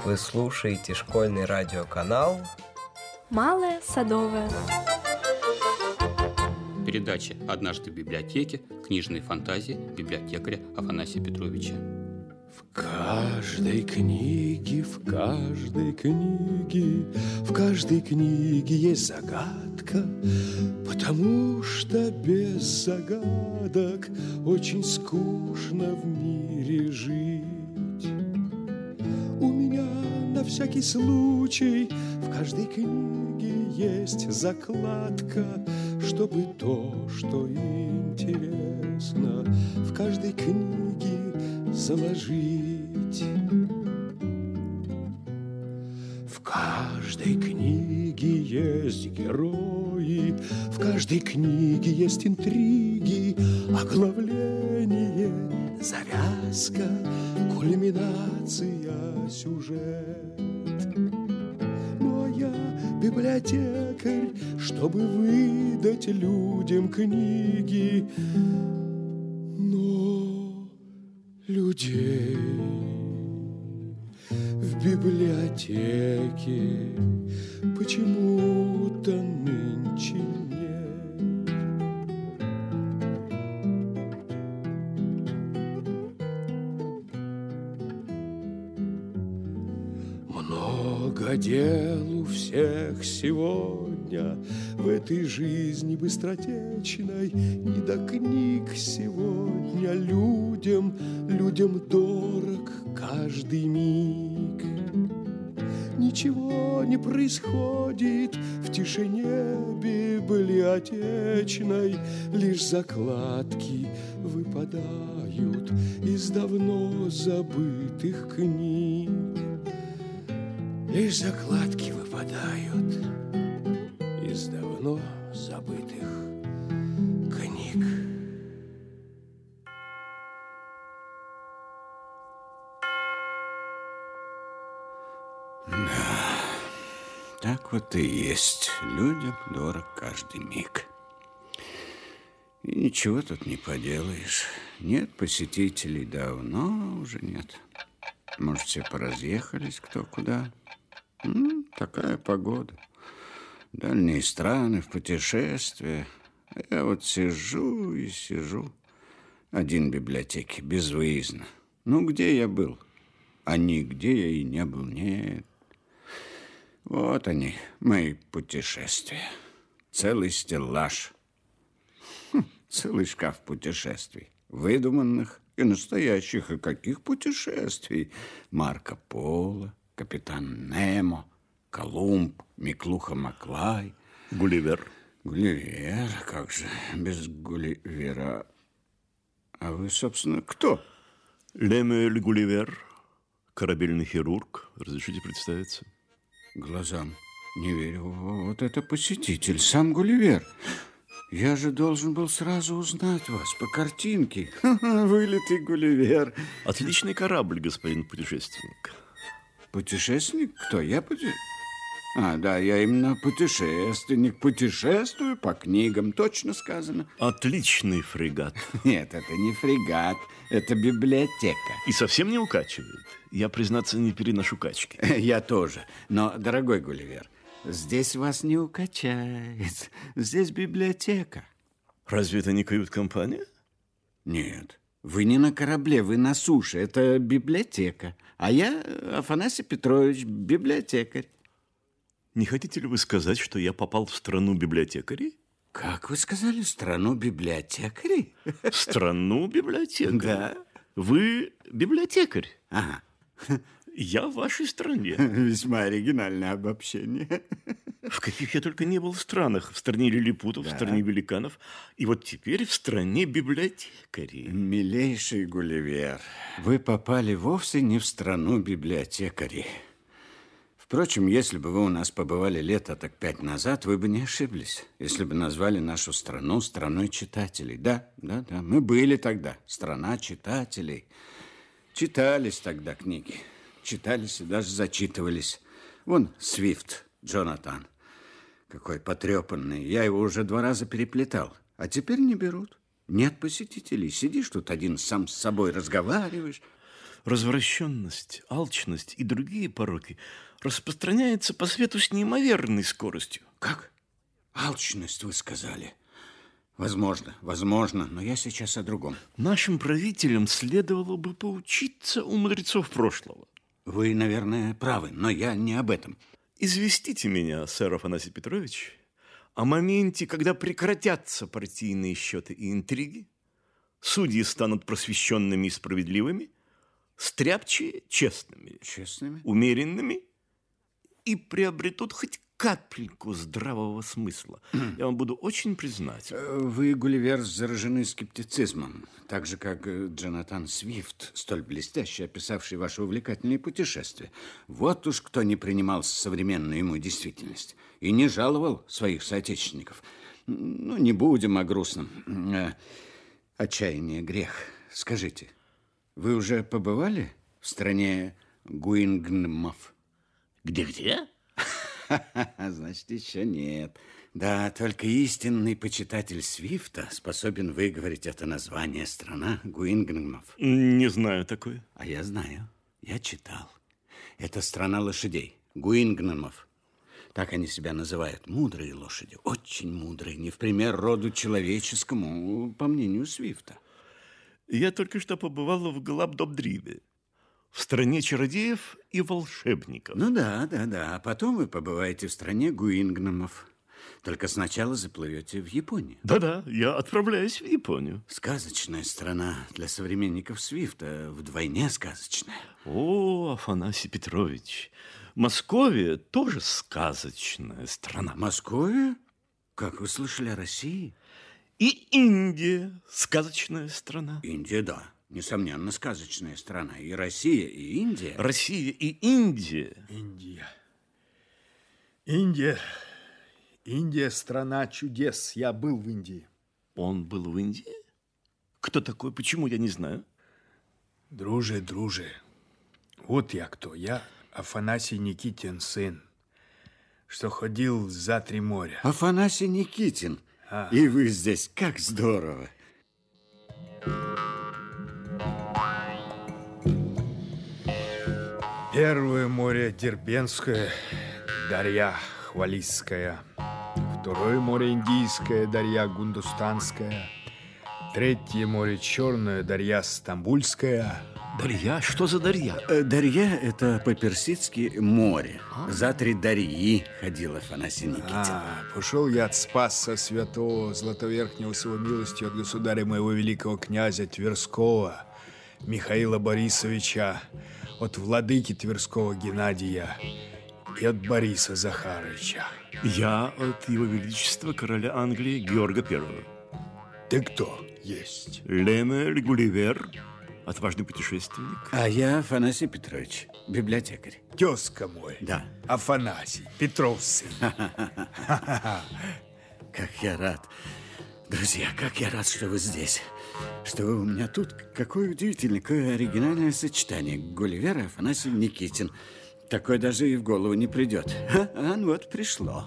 Вы слушаете школьный радиоканал «Малое Садовое». Передача «Однажды в библиотеке. Книжные фантазии» библиотекаря Афанасия Петровича. В каждой книге есть загадка, потому что без загадок очень скучно в мире жить. У меня на всякий случай в каждой книге есть закладка, чтобы то, что интересно, в каждой книге заложить. В каждой книге есть герои, в каждой книге есть интриги, оглавление, завязка, кульминация, сюжет. Ну а я библиотекарь, чтобы выдать людям книги, но людей в библиотеке почему-то нынче нет. Много дел у всех сегодня в этой жизни быстротечной, не до книг сегодня людям дорог каждый миг. Ничего не происходит в тишине библиотечной, лишь закладки выпадают из давно забытых книг. Лишь закладки выпадают из давно забытых книг. Да, так вот и есть. Людям дорог каждый миг. И ничего тут не поделаешь. Нет посетителей давно уже нет. Может, все поразъехались кто куда. Такая погода. Дальние страны, в путешествия. А я вот сижу и сижу. Один в библиотеке, безвыездно. Ну, где я был? А нигде я и не был, нет. Вот они, мои путешествия. Целый стеллаж. Целый шкаф путешествий. Выдуманных и настоящих. И каких путешествий? Марко Поло, Капитан Немо, Колумб, Миклуха Маклай. Гулливер. Гулливер, как же, без Гулливера. А вы, собственно, кто? Лемюэль Гулливер, корабельный хирург. Разрешите представиться? Глазам не верю. Вот это посетитель, сам Гулливер. Я же должен был сразу узнать вас по картинке. Вылитый Гулливер. Отличный корабль, господин путешественник. Путешественник? Кто? Я путешественник? Да, я именно путешественник. Путешествую по книгам, точно сказано. Отличный фрегат. Нет, это не фрегат, это библиотека. И совсем не укачивает. Я, признаться, не переношу качки. Я тоже. Но, дорогой Гулливер, здесь вас не укачает. Здесь библиотека. Разве это не кают-компания? Нет. Вы не на корабле, вы на суше. Это библиотека. А я, Афанасий Петрович, библиотекарь. Не хотите ли вы сказать, что я попал в страну библиотекарей? Как вы сказали, страну библиотекарей? Страну библиотекарей? Да. Вы библиотекарь? Ага. Я в вашей стране. Весьма оригинальное обобщение. В каких я только не был странах. В стране лилипутов, да. В стране великанов. И вот теперь в стране библиотекарей. Милейший Гулливер, вы попали вовсе не в страну библиотекарей. Впрочем, если бы вы у нас побывали лет так 5 назад, вы бы не ошиблись, если бы назвали нашу страну страной читателей. Да, мы были тогда страна читателей. Читались тогда книги, читались и даже зачитывались. Вон Свифт, Джонатан, какой потрепанный. Я его уже 2 раза переплетал, а теперь не берут. Нет посетителей, сидишь тут один сам с собой разговариваешь. Развращенность, алчность и другие пороки распространяются по свету с неимоверной скоростью. Как? Алчность, вы сказали? Возможно, но я сейчас о другом. Нашим правителям следовало бы поучиться у мудрецов прошлого. Вы, наверное, правы, но я не об этом. Известите меня, сэр Афанасий Петрович, о моменте, когда прекратятся партийные счеты и интриги, судьи станут просвещенными и справедливыми, стряпчие честными, умеренными и приобретут хоть капельку здравого смысла. Я вам буду очень признателен. Вы, Гулливер, заражены скептицизмом, так же, как Джонатан Свифт, столь блестяще описавший ваше увлекательное путешествие. Вот уж кто не принимал современную ему действительность и не жаловал своих соотечественников. Ну, не будем о грустном. Отчаяние – грех. Скажите, вы уже побывали в стране Гуингнмов? Где-где? Значит, еще нет. Да, только истинный почитатель Свифта способен выговорить это название страна Гуингнмов. Не знаю такое. А я знаю. Я читал. Это страна лошадей. Гуингнмов. Так они себя называют. Мудрые лошади. Очень мудрые. Не в пример роду человеческому, по мнению Свифта. Я только что побывал в Глабдобдриве, в стране чародеев и волшебников. Ну да. А потом вы побываете в стране Гуингномов. Только сначала заплывете в Японию. Да, я отправляюсь в Японию. Сказочная страна для современников Свифта, вдвойне сказочная. О, Афанасий Петрович, Московия тоже сказочная страна. Московия? Как вы слышали о России? И Индия сказочная страна. Индия, да. Несомненно, сказочная страна. И Россия, и Индия. Россия и Индия. Индия – страна чудес. Я был в Индии. Он был в Индии? Кто такой? Почему, я не знаю. Друже. Вот я кто. Я Афанасий Никитин сын, что ходил за 3 моря. Афанасий Никитин. И вы здесь. Как здорово. Первое море Дербенское, Дарья Хвалисская. Второе море Индийское, Дарья Гундустанская. Третье море Черное, Дарья Стамбульская. Дарья? Что за Дарья? Дарья – это по-персидски море. За 3 Дарьи ходил Афанасий Никитин. Пошел я от Спаса Святого Златоверхнего с его милостью от государя моего великого князя Тверского Михаила Борисовича, от владыки Тверского Геннадия и от Бориса Захаровича. Я от его величества короля Англии Георга I. Ты кто есть? Лемель Гулливер, отважный путешественник. А я Афанасий Петрович, библиотекарь. Тезка мой. Да. Афанасий, Петров сын. Как я рад. Друзья, как я рад, что вы здесь. Что вы у меня тут. Какое удивительное, какое оригинальное сочетание. Гулливер и Афанасий Никитин. Такое даже и в голову не придет. Ну вот пришло.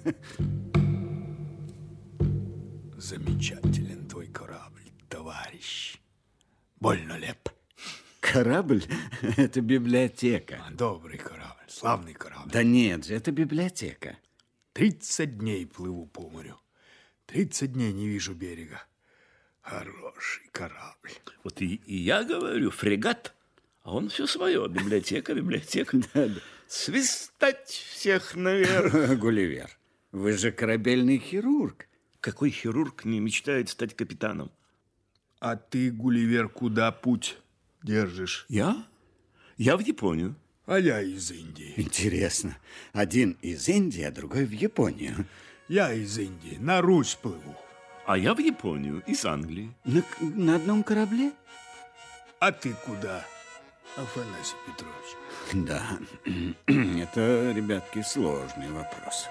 Замечателен твой корабль, товарищ. Больно леп. Корабль – это библиотека. Добрый корабль, славный корабль. Да нет же, это библиотека. 30 дней плыву по морю. 30 дней не вижу берега. Хороший корабль. Вот и я говорю, фрегат, а он все свое. Библиотека. Да. Свистать всех наверх. Гулливер, вы же корабельный хирург. Какой хирург не мечтает стать капитаном? А ты, Гулливер, куда путь держишь? Я? Я в Японию. А я из Индии. Интересно. Один из Индии, а другой в Японию. Я из Индии, на Русь плыву. А я в Японию, из Англии. На одном корабле? А ты куда, Афанасий Петрович? Да, это, ребятки, сложный вопрос.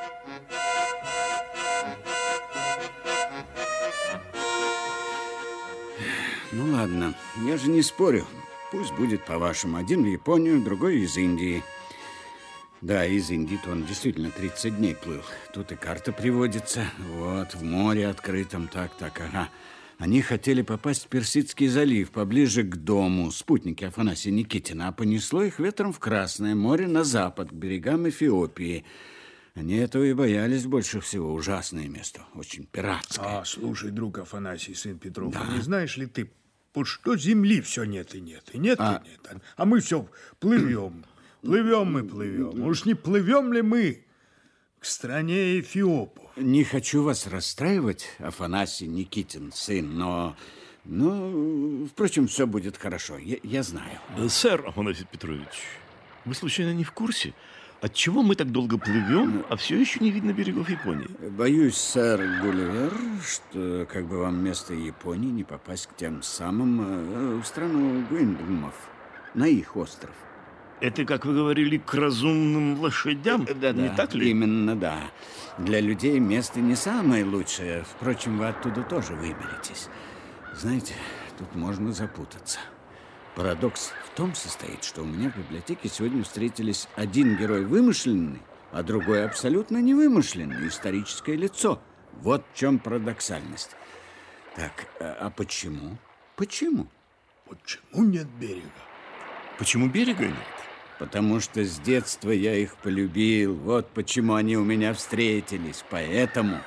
Ну ладно, я же не спорю. Пусть будет по-вашему. Один в Японию, другой из Индии. Да, из Индии-то он действительно 30 дней плыл. Тут и карта приводится. Вот, в море открытом, так, ага. Они хотели попасть в Персидский залив, поближе к дому, спутники Афанасия Никитина, а понесло их ветром в Красное море на запад, к берегам Эфиопии. Они этого и боялись больше всего. Ужасное место, очень пиратское. Слушай, друг Афанасий, сын Петров, не знаешь ли ты, вот что земли все нет и нет, и нет, и нет, а мы все плывем, плывем и плывем. Уж не плывем ли мы к стране Эфиопов? Не хочу вас расстраивать, Афанасий Никитин, сын, но, впрочем, все будет хорошо, я знаю. Сэр Афанасий Петрович, вы случайно не в курсе, отчего мы так долго плывем, а все еще не видно берегов Японии? Боюсь, сэр Гулливер, что как бы вам вместо Японии не попасть к тем самым в страну Гуиндгмов, на их остров. Это, как вы говорили, к разумным лошадям? Да, не так ли? Именно, да. Для людей место не самое лучшее. Впрочем, вы оттуда тоже выберетесь. Знаете, тут можно запутаться. Парадокс в том состоит, что у меня в библиотеке сегодня встретились один герой вымышленный, а другой абсолютно невымышленный, историческое лицо. Вот в чем парадоксальность. Так, а почему? Почему? Почему нет берега? Почему берега нет? Потому что с детства я их полюбил. Вот почему они у меня встретились. Поэтому...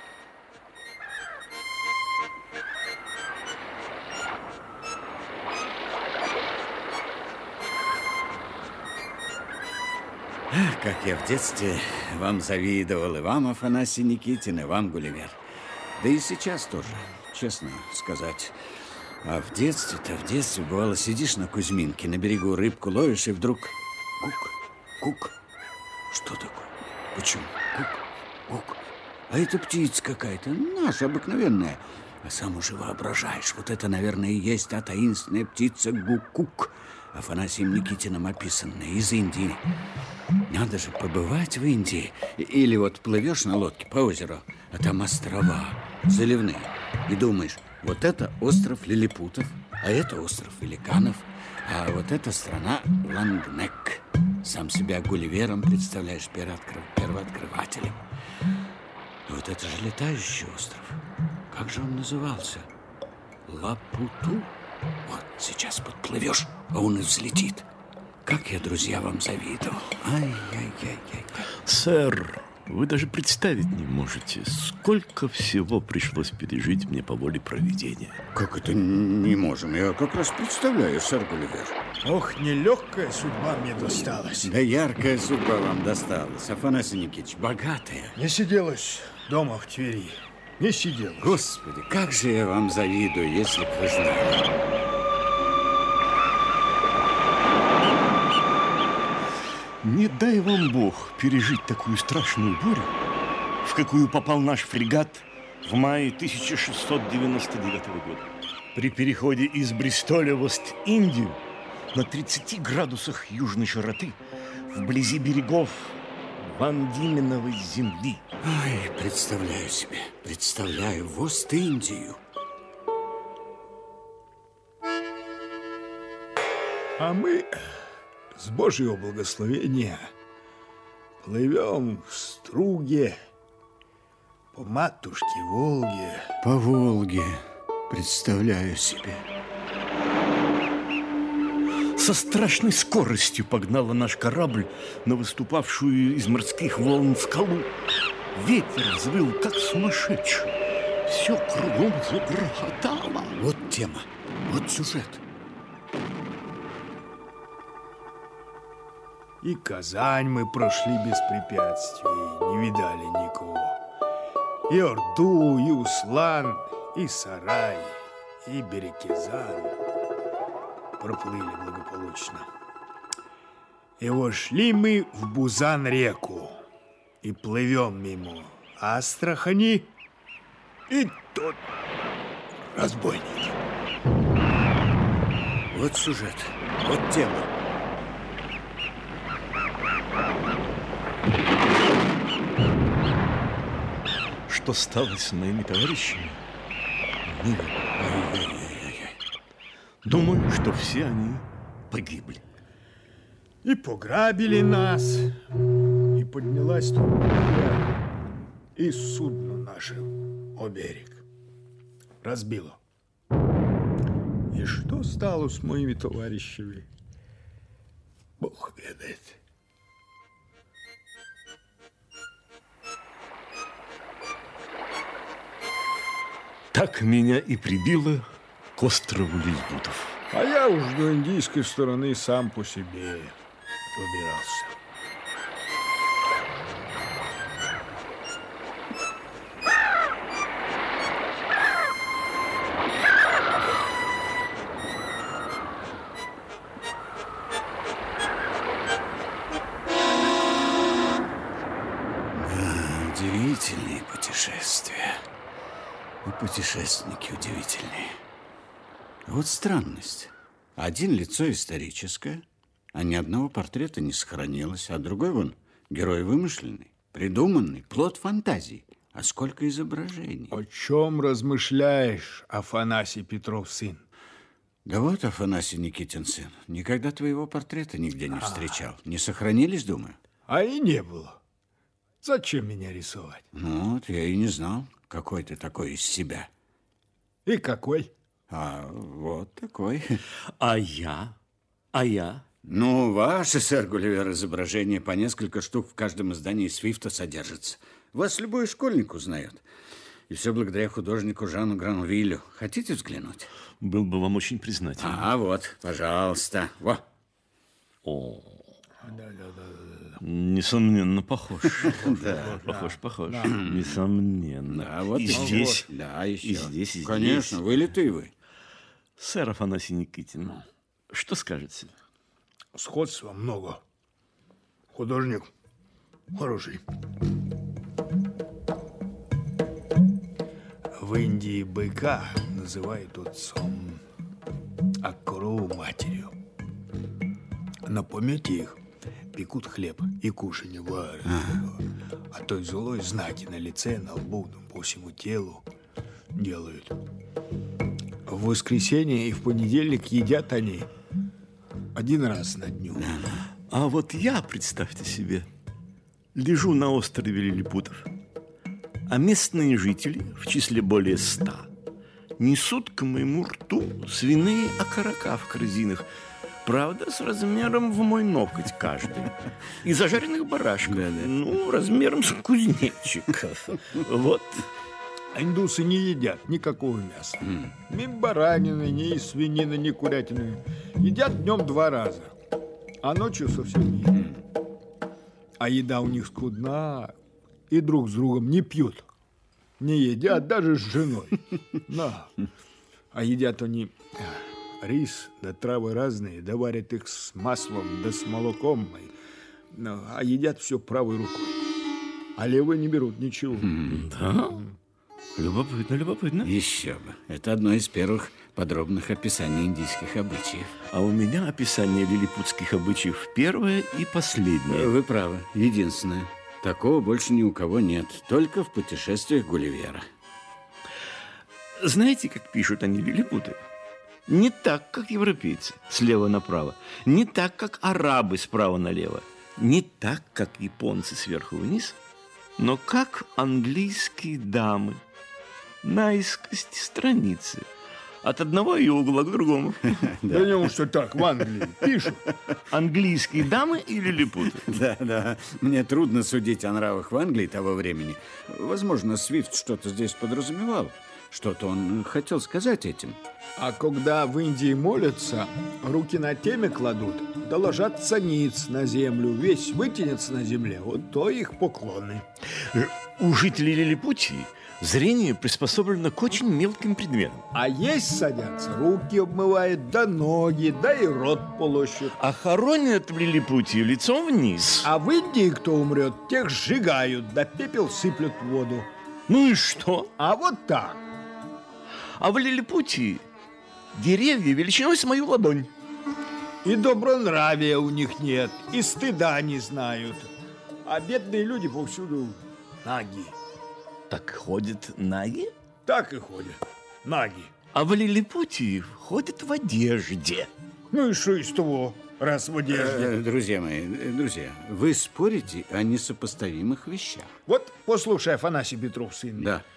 Как я в детстве вам завидовал, и вам, Афанасий Никитин, и вам, Гулливер. Да и сейчас тоже, честно сказать. А в детстве, бывало, сидишь на Кузьминке, на берегу рыбку ловишь, и вдруг кук. Что такое? Почему? Кук. А это птица какая-то, наша, обыкновенная. А сам уже воображаешь, вот это, наверное, и есть та таинственная птица гук-кук, Афанасием Никитиным описанная, из Индии. Надо же побывать в Индии. Или вот плывешь на лодке по озеру, а там острова заливные. И думаешь, вот это остров лилипутов, а это остров великанов, а вот эта страна Лангнек. Сам себя Гулливером представляешь, первооткрывателем. А вот это же летающий остров. Как же он назывался? Лапуту. Вот сейчас подплывешь, а он и взлетит. Как я, друзья, вам завидовал. Ай-яй-яй-яй. Сэр, вы даже представить не можете, сколько всего пришлось пережить мне по воле провидения. Как это не можем? Я как раз представляю, сэр Гулливер. Ох, нелегкая судьба мне досталась. Да яркая судьба вам досталась, Афанасий Никитич, богатая. Не сиделось дома в Твери. Не сиделось. Господи, как же я вам завидую, если бы вы знали. Не дай вам Бог пережить такую страшную бурю, в какую попал наш фрегат в мае 1699 года. При переходе из Бристоля в Ост-Индию на 30 градусах южной широты вблизи берегов Ван-Дiemenовой земли. Ай, представляю себе, представляю, в Ост-Индию. А мы... с Божьего благословения плывем в струге по матушке Волге. По Волге, представляю себе. Со страшной скоростью погнала наш корабль на выступавшую из морских волн скалу. Ветер взвыл, как сумасшедший. Все кругом загрохотало. Вот тема, вот сюжет. И Казань мы прошли без препятствий, не видали никого. И Орду, и Услан, и Сарай, и Берекизан проплыли благополучно. И вошли мы в Бузан-реку и плывем мимо Астрахани, и тут разбойники. Вот сюжет, вот тема. Что стало с моими товарищами? Думаю, что все они погибли. И пограбили нас, и поднялась тут буря, и судно наше о берег разбило. И что стало с моими товарищами? Бог ведает. Так меня и прибило к острову лилипутов. А я уж до индийской стороны сам по себе выбирался. Удивительные путешествия. И путешественники удивительные. Вот странность. Один лицо историческое, а ни одного портрета не сохранилось, а другой вон герой вымышленный, придуманный, плод фантазии. А сколько изображений. О чем размышляешь, Афанасий Петров сын? Да вот, Афанасий Никитин сын, никогда твоего портрета нигде не встречал. Не сохранились, думаю? А и не было. Зачем меня рисовать? Ну вот, я и не знал, какой ты такой из себя. И какой? А вот такой. А я? Ну, ваше, сэр Гулливер, изображение по несколько штук в каждом издании Свифта содержится. Вас любой школьник узнает. И все благодаря художнику Жану Гранвиллю. Хотите взглянуть? Был бы вам очень признателен. А вот, пожалуйста. Во. О, несомненно, похож. Да. Похож. Несомненно. Да, вот и еще. здесь. Да, еще. И здесь, и Конечно, здесь. вылитый вы. Сэр Афанасий Никитин, что скажете? Сходства много. Художник хороший. В Индии быка называют отцом, а корову матерью. На помете их пекут хлеб и кушанье варят. А той злой знаки на лице, на лбу, по всему телу делают. В воскресенье и в понедельник едят они один раз на дню. А вот я, представьте себе, лежу на острове лилипутов, а местные жители, в числе более 100, несут к моему рту свиные окорока в корзинах, правда, с размером в мой ноготь каждый, и зажаренных барашков, ну, размером с кузнечик. Вот. А индусы не едят никакого мяса. Ни баранины, ни свинины, ни курятины. Едят днем 2 раза, а ночью совсем не. А еда у них скудна, и друг с другом не пьют. Не едят даже с женой. Да. А едят они рис, да травы разные, да варят их с маслом, да с молоком. А едят все правой рукой. А левой не берут ничего. Да? Любопытно. Еще бы. Это одно из первых подробных описаний индийских обычаев. А у меня описание лилипутских обычаев первое и последнее. Вы правы. Единственное. Такого больше ни у кого нет. Только в путешествиях Гулливера. Знаете, как пишут они лилипуты? Не так, как европейцы, слева направо. Не так, как арабы, справа налево. Не так, как японцы, сверху вниз. Но как английские дамы. Наискось страницы. От одного ее угла к другому. Да неужто так в Англии пишут? Английские дамы и лилипуты. Да. Мне трудно судить о нравах в Англии того времени. Возможно, Свифт что-то здесь подразумевал. Что-то он хотел сказать этим. А когда в Индии молятся, руки на теме кладут, да ложатся ниц на землю, весь вытянется на земле, вот то их поклоны. У жителей Лилипутии зрение приспособлено к очень мелким предметам. А есть садятся, руки обмывают, да ноги, да и рот полощут. А хоронят в Лилипутии лицом вниз. А в Индии кто умрет, тех сжигают, да пепел сыплют в воду. Ну и что? А вот так. А в Лилипутии деревья величиной с мою ладонь. И добронравия у них нет, и стыда не знают. А бедные люди повсюду наги. Так ходят наги? Так и ходят, наги. А в Лилипутии ходят в одежде. Ну и что из того, раз в одежде? Друзья мои, вы спорите о несопоставимых вещах. Вот послушай, Афанасий Петров сын. Да.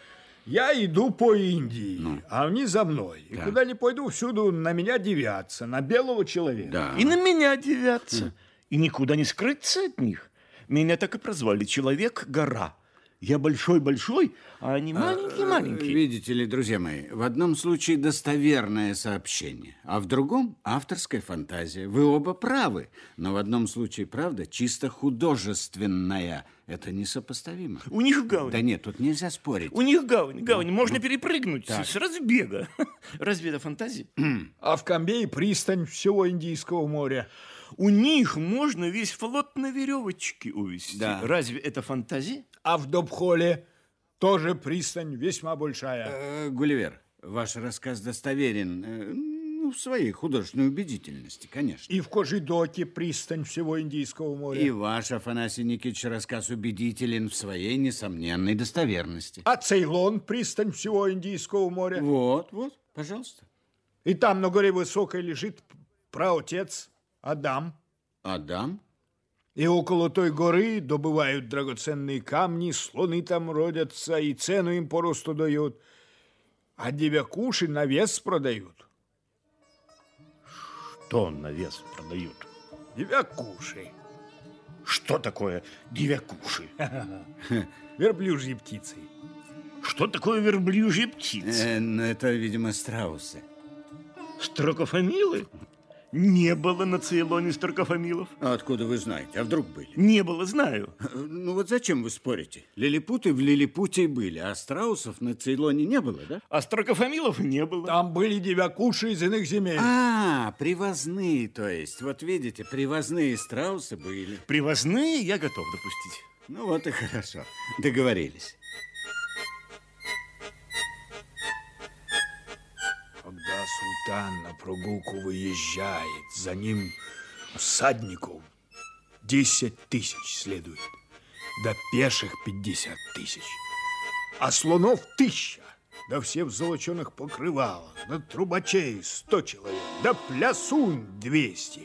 Я иду по Индии, а они за мной. И Да. куда ни пойду, всюду на меня дивятся, на белого человека. Да. И на меня дивятся. И никуда не скрыться от них. Меня так и прозвали Человек-гора. Я большой-большой, а они маленькие-маленькие. Видите ли, друзья мои, в одном случае достоверное сообщение, а в другом авторская фантазия. Вы оба правы, но в одном случае правда чисто художественная. Это несопоставимо. У них гавань. Да нет, тут нельзя спорить. У них гавань. Можно перепрыгнуть с разбега. Разве это фантазия? А в Камбее пристань всего Индийского моря. У них можно весь флот на веревочке увезти. Да. Разве это фантазия? А в Добхоле тоже пристань весьма большая. Гулливер, ваш рассказ достоверен в своей художественной убедительности, конечно. И в Кожидоке пристань всего Индийского моря. И ваш, Афанасий Никитич, рассказ убедителен в своей несомненной достоверности. А Цейлон пристань всего Индийского моря. Вот, пожалуйста. И там на горе высокой лежит праотец Адам. Адам? И около той горы добывают драгоценные камни, слоны там родятся, и цену им по росту дают. А девякуши на вес продают. Что на вес продают? Девякуши. Что такое девякуши? Верблюжьи птицы. Что такое верблюжья птица? Это, видимо, страусы. Строкофамилы? Не было на Цейлоне строкофамилов. А откуда вы знаете? А вдруг были? Не было, знаю. Ну вот зачем вы спорите? Лилипуты в Лилипуте были, а страусов на Цейлоне не было, да? А строкофамилов не было. Там были девякуши из иных земель. Привозные, то есть. Вот видите, привозные страусы были. Привозные я готов допустить. Ну вот и хорошо. Договорились. Когда султан на прогулку выезжает, за ним всадников 10 тысяч следует, да пеших 50 тысяч, а слонов 1000, да все в золоченых покрывалах, да трубачей 100 человек, да плясунь 200.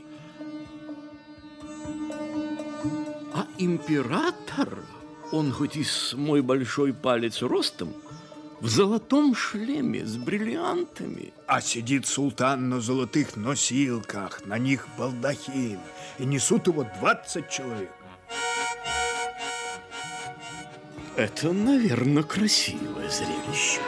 А император, он хоть и с мой большой палец ростом, в золотом шлеме с бриллиантами. А сидит султан на золотых носилках, на них балдахин, и несут его 20 человек. Это, наверное, красивое зрелище.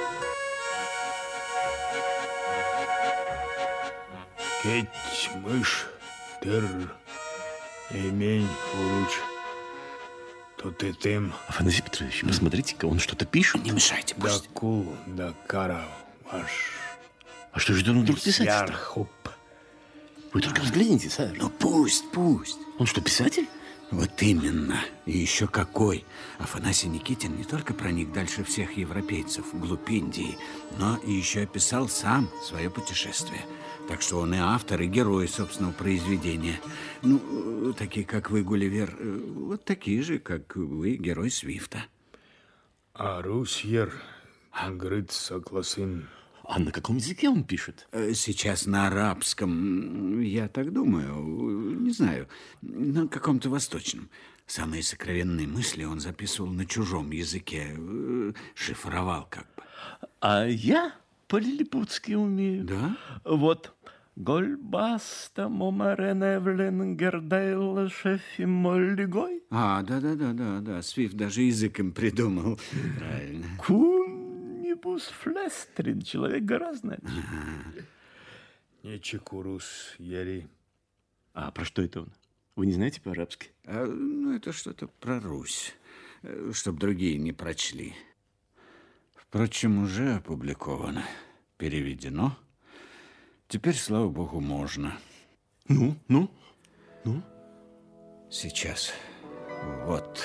Кеть, мышь, тыр, имень, уруч, тут и тым. Афанасий Петрович, посмотрите-ка, он что-то пишет. Не мешайте, Да пусть. кул, да кара, ваш А что же он вдруг писать стал? ярхуп. Вы только взгляните, сэр. Ну пусть. Он что, писатель? Вот именно. И еще какой. Афанасий Никитин не только проник дальше всех европейцев вглубь Индии, но и еще описал сам свое путешествие. Так что он и автор, и герой собственного произведения. Ну, такие, как вы, Гулливер, вот такие же, как вы, герой Свифта. А Русьер, Ангрыт Сокласын. А на каком языке он пишет? Сейчас на арабском, я так думаю, не знаю, на каком-то восточном. Самые сокровенные мысли он записывал на чужом языке, шифровал как бы. А я по-лилипутски умею. Да? Вот. Гольбаста момареневлен гердейл шефи моллигой. Да. Свифт даже язык им придумал. Правильно. Кунибус флестрин. Человек гора знает. Нечекурус, ери. А про что это он? Вы не знаете по-арабски? Ну, это что-то про Русь, чтоб другие не прочли. Впрочем, уже опубликовано, переведено. Теперь, слава богу, можно. Ну? Сейчас. Вот.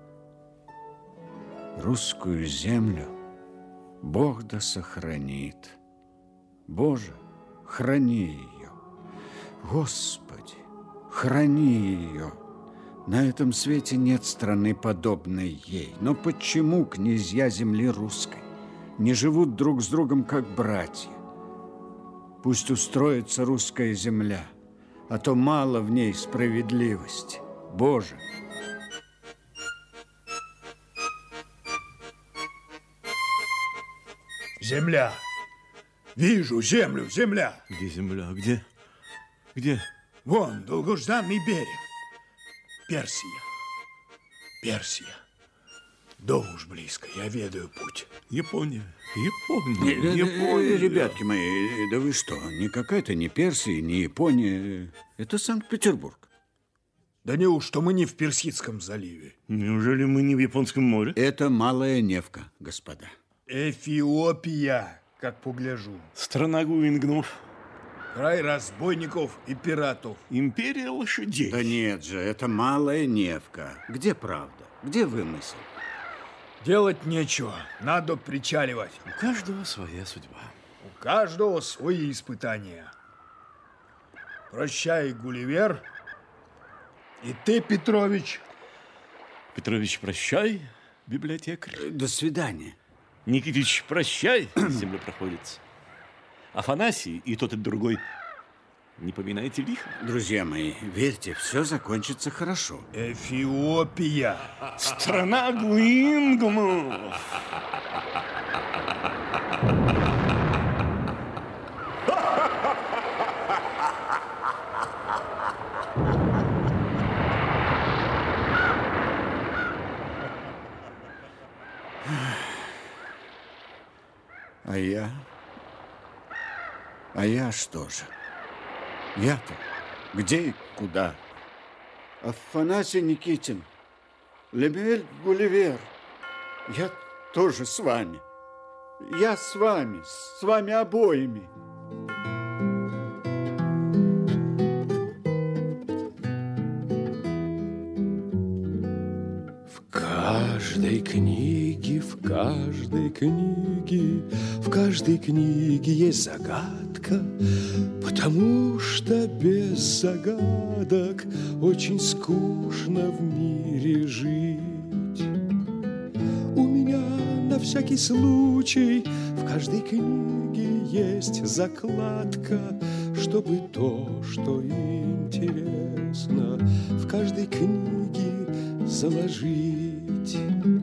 Русскую землю Бог да сохранит. Боже, храни ее. Господи, храни ее. На этом свете нет страны, подобной ей. Но почему князья земли русской не живут друг с другом, как братья? Пусть устроится русская земля, а то мало в ней справедливости. Боже! Земля. Вижу землю, земля. Где земля? Где? Где? Вон, долгожданный берег. Персия. Персия. Дом уж близко, я ведаю путь. Япония. Япония. Ребятки мои, да вы что? Никакая-то не Персия, не Япония. Это Санкт-Петербург. Да неужто мы не в Персидском заливе? Неужели мы не в Японском море? Это Малая Невка, господа. Эфиопия, как погляжу. Страна гуингнов. Край разбойников и пиратов. Империя лошадей. Да нет же, это Малая Невка. Где правда? Где вымысел? Делать нечего, надо причаливать. У каждого своя судьба. У каждого свои испытания. Прощай, Гулливер. И ты, Петрович. Петрович, прощай, библиотекарь. До свидания. Никитич, прощай, землепроходец. Афанасий и тот, и другой, не поминайте лихо. Друзья мои, верьте, все закончится хорошо. Эфиопия. Страна гуингнов. А я что же? Я-то где и куда? Афанасий Никитин, Лемюэль Гулливер, я тоже с вами. Я с вами обоими. В каждой книге есть загадка, потому что без загадок очень скучно в мире жить. У меня на всякий случай в каждой книге есть закладка, чтобы то, что интересно, в каждой книге заложить.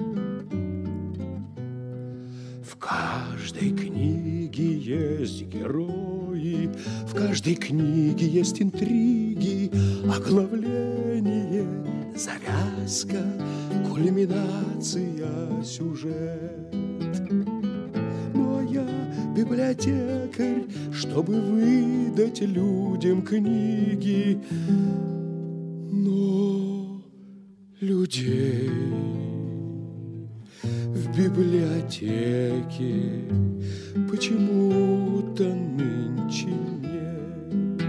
В каждой книге есть герои, в каждой книге есть интриги, оглавление, завязка, кульминация, сюжет. Но я библиотекарь, чтобы выдать людям книги, но людей в библиотеке почему-то нынче нет.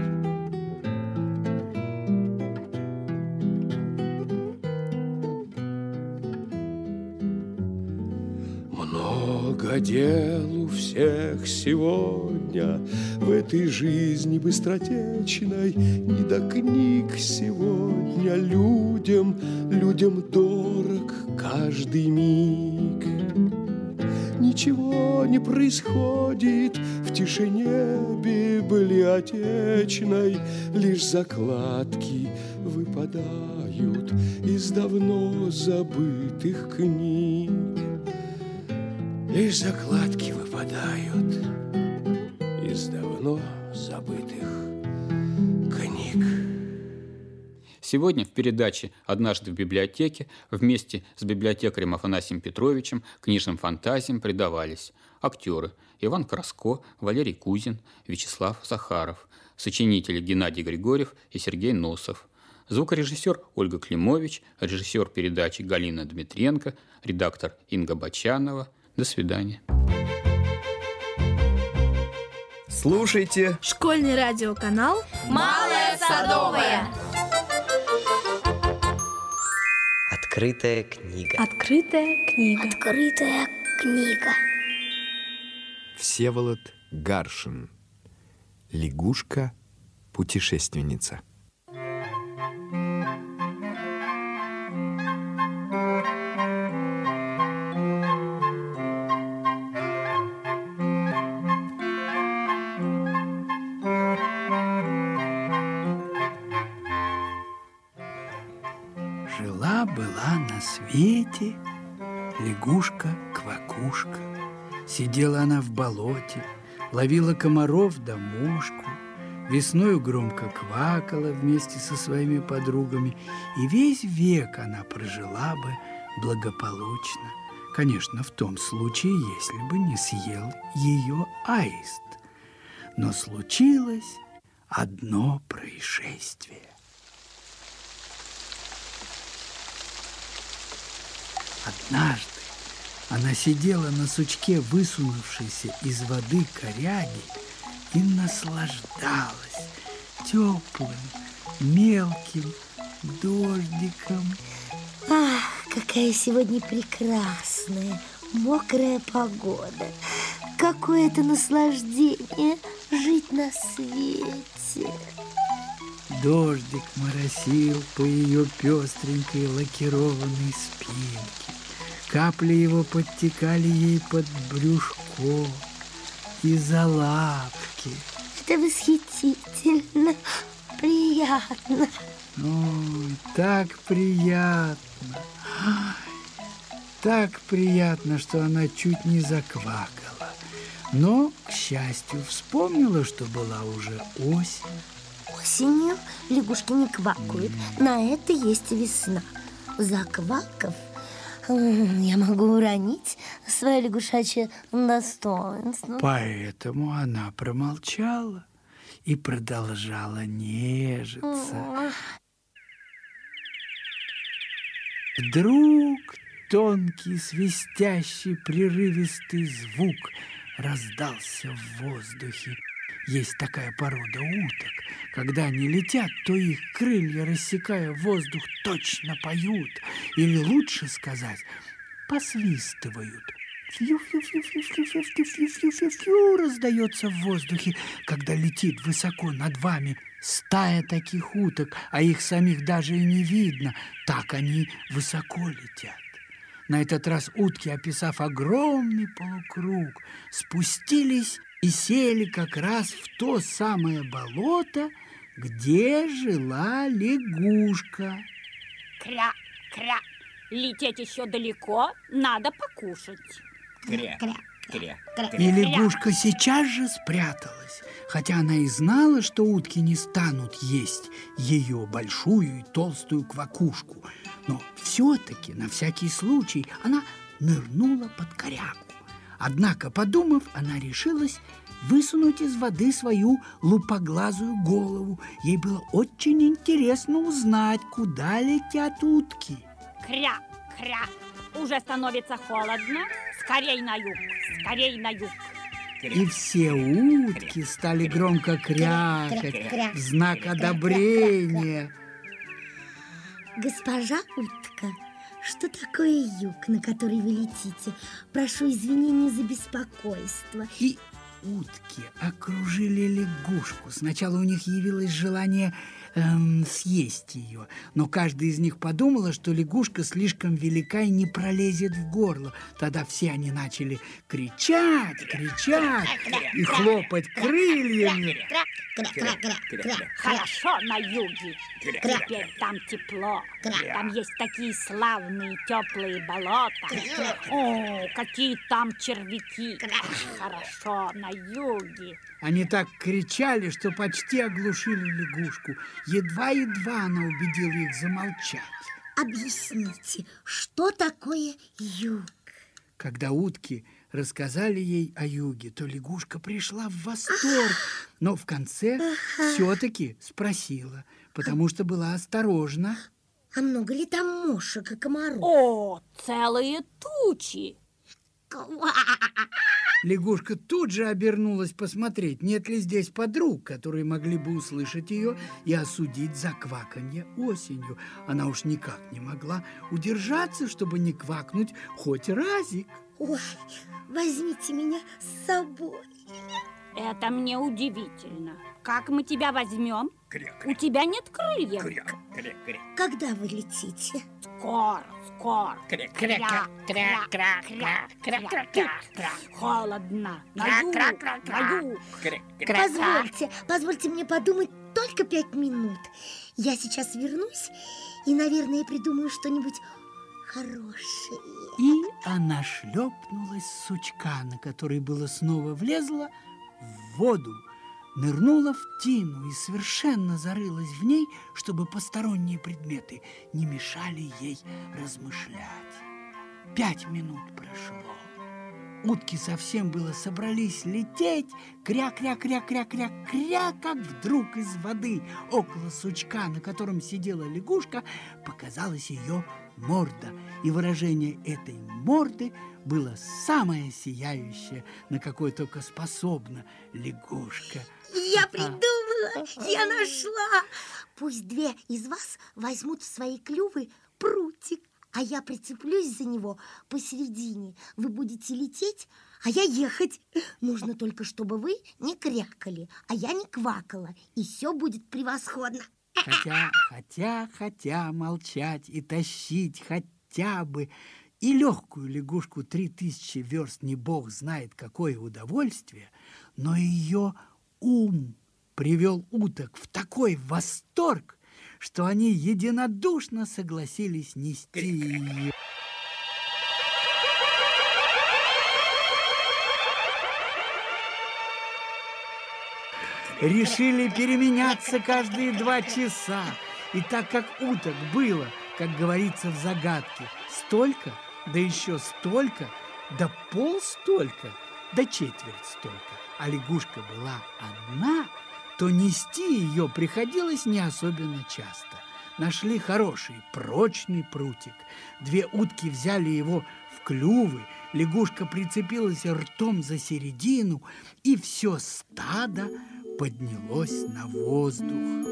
Много дел у всех сегодня в этой жизни быстротечной, не до книг сегодня людям дорог каждый миг. Ничего не происходит в тишине библиотечной, лишь закладки выпадают из давно забытых книг. Лишь закладки выпадают из давно забытых книг. Сегодня в передаче «Однажды в библиотеке» вместе с библиотекарем Афанасием Петровичем книжным фантазиям предавались актеры Иван Краско, Валерий Кузин, Вячеслав Захаров, сочинители Геннадий Григорьев и Сергей Носов, звукорежиссер Ольга Климович, режиссер передачи Галина Дмитренко, редактор Инга Бочанова. До свидания. Слушайте Школьный радиоканал Малая Садовая. «Открытая книга». Открытая книга. Открытая книга. Всеволод Гаршин. Лягушка-путешественница. Жила-была на свете лягушка-квакушка Сидела она в болоте, ловила комаров да мошку, весною громко квакала вместе со своими подругами, и весь век она прожила бы благополучно. Конечно, в том случае, если бы не съел ее аист. Но случилось одно происшествие. Однажды она сидела на сучке, высунувшейся из воды коряги, и наслаждалась теплым, мелким дождиком. Ах, какая сегодня прекрасная, мокрая погода. Какое это наслаждение жить на свете. Дождик моросил по ее пестренькой лакированной спинке. Капли его подтекали ей под брюшко и за лапки. Это восхитительно, приятно. Ой, так приятно. Так приятно, что она чуть не заквакала. Но, к счастью, вспомнила, что была уже осень. Осенью лягушки не квакают. На это есть весна. Заквакав, я могу уронить свое лягушачье достоинство. Поэтому она промолчала и продолжала нежиться. Вдруг тонкий, свистящий, прерывистый звук раздался в воздухе. Есть такая порода уток. Когда они летят, то их крылья, рассекая воздух, точно поют. Или лучше сказать, посвистывают. Фью-фью-фью-фью-фью-фью-фью-фью раздается в воздухе, когда летит высоко над вами стая таких уток, а их самих даже и не видно. Так они высоко летят. На этот раз утки, описав огромный полукруг, спустились и сели как раз в то самое болото, где жила лягушка. Кря, кря, лететь еще далеко, надо покушать. Кря, кря, кря. И лягушка сейчас же спряталась, хотя она и знала, что утки не станут есть ее большую и толстую квакушку. Но все-таки, на всякий случай, она нырнула под корягу. Однако, подумав, она решилась высунуть из воды свою лупоглазую голову. Ей было очень интересно узнать, куда летят утки. Кря, кря, уже становится холодно. Скорей на юг, скорей на юг. И все утки стали громко крякать в знак одобрения. Госпожа утка, что такое юг, на который вы летите? Прошу извинения за беспокойство. И утки окружили лягушку. Сначала у них явилось желание съесть ее, но каждая из них подумала, что лягушка слишком велика и не пролезет в горло. Тогда все они начали кричать и хлопать крыльями. Хорошо на юге. Теперь там тепло. Там есть такие славные теплые болота. О, какие там червяки. Хорошо на юге. Они так кричали, что почти оглушили лягушку. Едва-едва она убедила их замолчать. Объясните, что такое юг? Когда утки рассказали ей о юге, то лягушка пришла в восторг, но в конце все-таки спросила, потому что была осторожна. А много ли там мошек и комаров? О, целые тучи! Лягушка тут же обернулась посмотреть, нет ли здесь подруг, которые могли бы услышать ее и осудить за кваканье осенью. Она уж никак не могла удержаться, чтобы не квакнуть хоть разик. Ой, возьмите меня с собой. Это мне удивительно. Как мы тебя возьмем? У тебя нет крыльев. Когда вы летите? Скоро. Холодно. На юг. Позвольте мне подумать только 5 минут. Я сейчас вернусь и, наверное, придумаю что-нибудь хорошие. И она шлепнулась с сучка, на который было снова влезла, в воду, нырнула в тину и совершенно зарылась в ней, чтобы посторонние предметы не мешали ей размышлять. 5 минут прошло. Утки совсем было собрались лететь, кря-кря-кря-кря-кря-кря, как вдруг из воды около сучка, на котором сидела лягушка, показалась ее морда. И выражение этой морды было самое сияющее, на какое только способна лягушка. Я придумала, я нашла. Пусть 2 из вас возьмут в свои клювы прутик, а я прицеплюсь за него посередине. Вы будете лететь, а я ехать. Нужно только, чтобы вы не крякали, а я не квакала, и все будет превосходно. Хотя молчать и тащить хотя бы и легкую лягушку 3000 верст не бог знает какое удовольствие, но ее ум привел уток в такой восторг, что они единодушно согласились нести ее. Решили переменяться каждые 2 часа. И так как уток было, как говорится в загадке, столько, да еще столько, да полстолько, да четверть столько, а лягушка была одна, то нести ее приходилось не особенно часто. Нашли хороший, прочный прутик. 2 утки взяли его в клювы, лягушка прицепилась ртом за середину, и все стадо поднялось на воздух.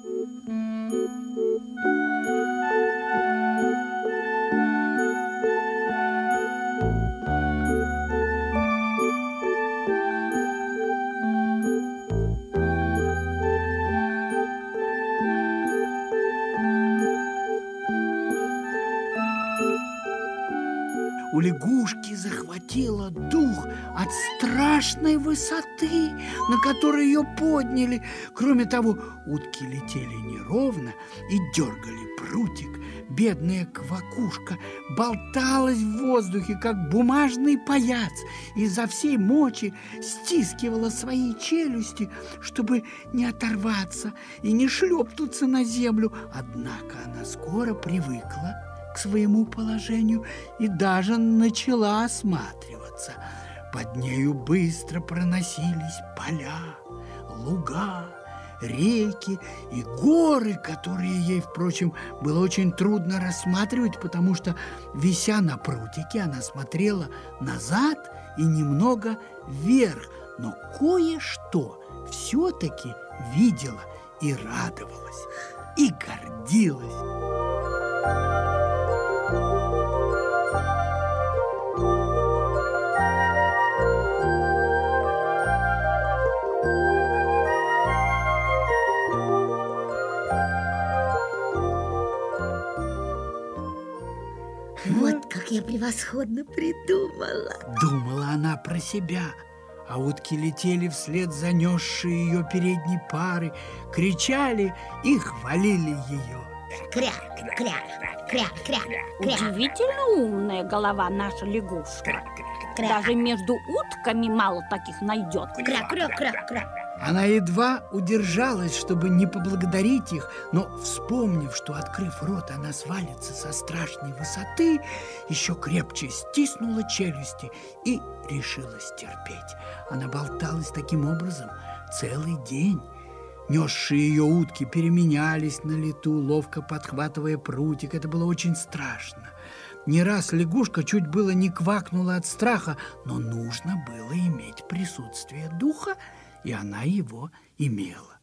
У лягушки захватило дух от страшной высоты, на которой ее подняли. Кроме того, утки летели неровно и дергали прутик. Бедная квакушка болталась в воздухе, как бумажный паяц, и изо всей мочи стискивала свои челюсти, чтобы не оторваться и не шлепнуться на землю. Однако она скоро привыкла к своему положению и даже начала осматриваться. Под нею быстро проносились поля, луга, реки и горы, которые ей, впрочем, было очень трудно рассматривать, потому что, вися на прутике, она смотрела назад и немного вверх, но кое-что все-таки видела и радовалась, и гордилась. Вот как я превосходно придумала. Думала она про себя, а утки летели вслед за несшей ее передней пары, кричали и хвалили ее. Кря, кря, кря, кря, кря. Удивительно умная голова наша лягушка. Даже между утками мало таких найдет. Кря, кря, кря, кря. Она едва удержалась, чтобы не поблагодарить их, но, вспомнив, что, открыв рот, она свалится со страшной высоты, еще крепче стиснула челюсти и решила стерпеть. Она болталась таким образом целый день. Несшие ее утки переменялись на лету, ловко подхватывая прутик. Это было очень страшно. Не раз лягушка чуть было не квакнула от страха, но нужно было иметь присутствие духа, и она его имела.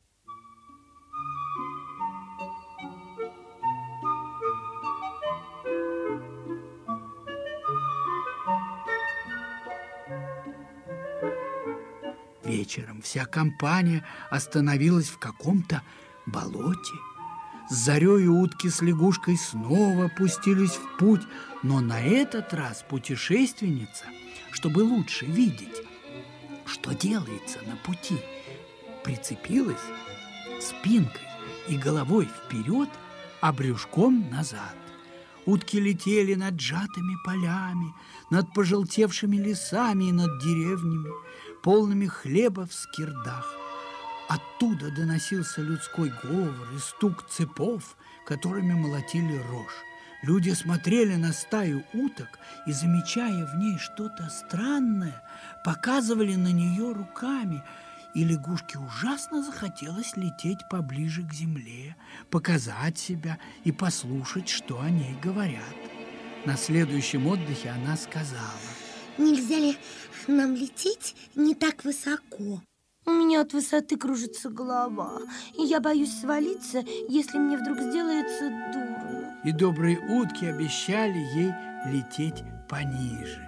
Вечером вся компания остановилась в каком-то болоте. С зарею утки с лягушкой снова пустились в путь, но на этот раз путешественница, чтобы лучше видеть, что делается на пути, прицепилась спинкой и головой вперед, а брюшком назад. Утки летели над сжатыми полями, над пожелтевшими лесами и над деревнями, полными хлеба в скирдах. Оттуда доносился людской говор и стук цепов, которыми молотили рожь. Люди смотрели на стаю уток и, замечая в ней что-то странное, показывали на нее руками, и лягушке ужасно захотелось лететь поближе к земле, показать себя и послушать, что о ней говорят. На следующем отдыхе она сказала: «Нельзя ли нам лететь не так высоко? У меня от высоты кружится голова, и я боюсь свалиться, если мне вдруг сделается дурно». И добрые утки обещали ей лететь пониже.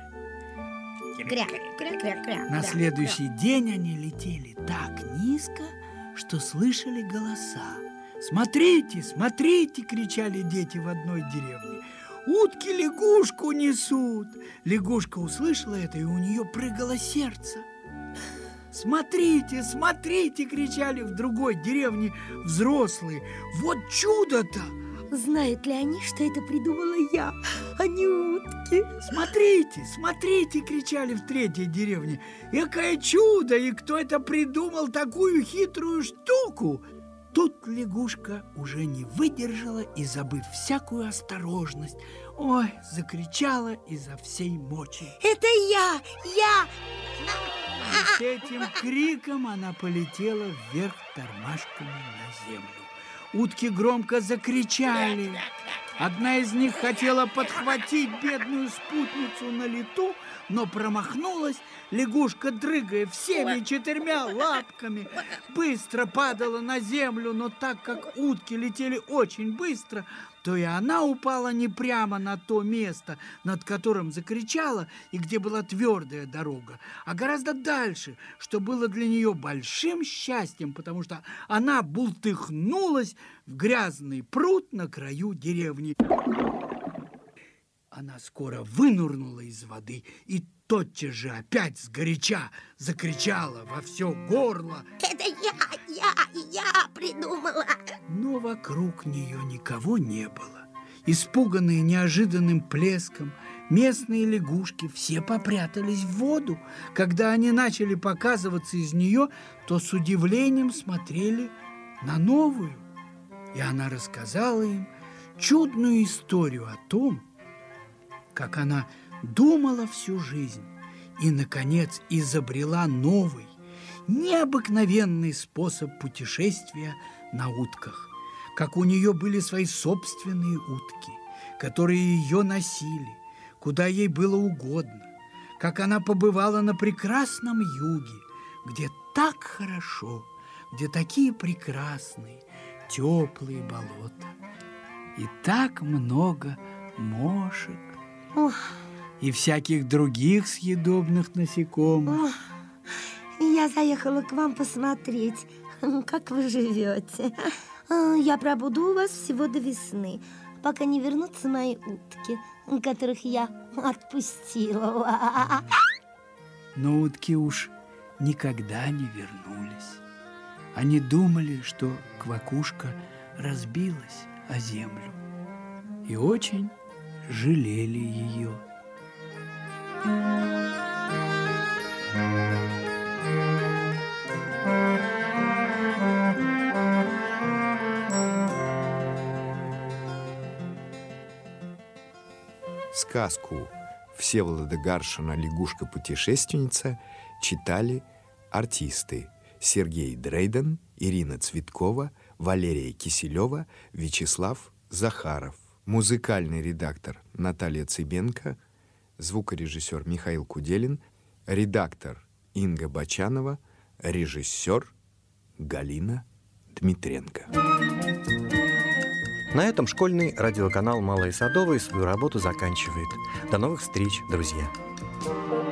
На следующий день они летели так низко, что слышали голоса. «Смотрите, смотрите!» – кричали дети в одной деревне. «Утки лягушку несут!» Лягушка услышала это, и у нее прыгало сердце. «Смотрите, смотрите!» – кричали в другой деревне взрослые. «Вот чудо-то!» Знают ли они, что это придумала я, а не утки? «Смотрите, смотрите!» – кричали в третьей деревне. «Экое чудо! И кто это придумал такую хитрую штуку?» Тут лягушка уже не выдержала и, забыв всякую осторожность, закричала изо всей мочи. «Это я! Я!» И с этим криком она полетела вверх тормашками на землю. Утки громко закричали. Одна из них хотела подхватить бедную спутницу на лету, но промахнулась. Лягушка, дрыгая всеми 4 лапками, быстро падала на землю, но так как утки летели очень быстро, то и она упала не прямо на то место, над которым закричала, и где была твердая дорога, а гораздо дальше, что было для нее большим счастьем, потому что она бултыхнулась в грязный пруд на краю деревни. Она скоро вынырнула из воды и тотчас же опять сгоряча закричала во все горло: «Это я придумала!» Но вокруг нее никого не было. Испуганные неожиданным плеском, местные лягушки все попрятались в воду. Когда они начали показываться из нее, то с удивлением смотрели на новую. И она рассказала им чудную историю о том, как она думала всю жизнь и, наконец, изобрела новый, необыкновенный способ путешествия на утках. Как у нее были свои собственные утки, которые ее носили, куда ей было угодно. Как она побывала на прекрасном юге, где так хорошо, где такие прекрасные, теплые болота и так много мошек и всяких других съедобных насекомых. Я заехала к вам посмотреть, как вы живете. Я пробуду у вас всего до весны, пока не вернутся мои утки, которых я отпустила. Но утки уж никогда не вернулись. Они думали, что квакушка разбилась о землю, и очень жалели ее. Сказку Всеволода Гаршина «Лягушка-путешественница» читали артисты Сергей Дрейден, Ирина Цветкова, Валерия Киселева, Вячеслав Захаров. Музыкальный редактор Наталья Цыбенко, звукорежиссер Михаил Куделин, редактор Инга Бочанова, режиссер Галина Дмитренко. На этом школьный радиоканал «Малые Садовые» свою работу заканчивает. До новых встреч, друзья!